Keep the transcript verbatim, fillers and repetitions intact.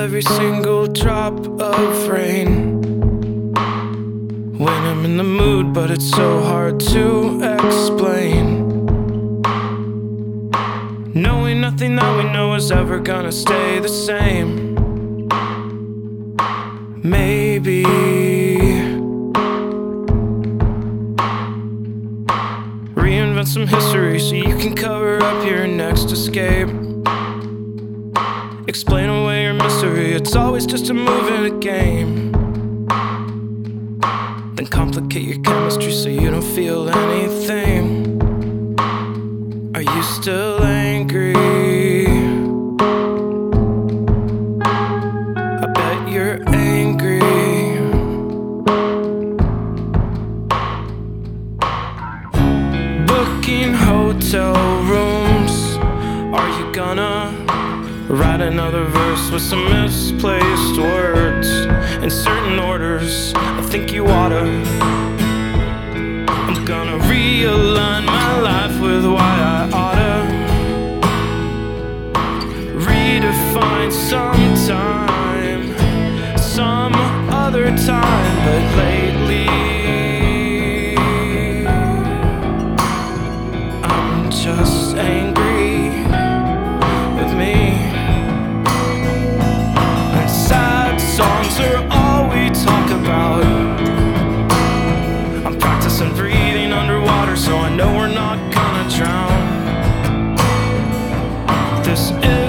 every single drop of rain when I'm in the mood, but it's so hard to explain. Knowing nothing that we know is ever gonna stay the same. Maybe reinvent some history so you can cover up your next escape. Explain away your mystery, it's always just a move in a game. Then complicate your chemistry so you don't feel anything. Are you still angry? I bet you're angry. Booking hotel rooms. Are you gonna write another verse with some misplaced words in certain orders? I think you oughta. I'm gonna realign my life with why I oughta redefine sometime, some other time, but lately I'm just angry with me. And sad songs are all we talk about. I'm practicing breathing underwater, so I know we're not gonna drown. This is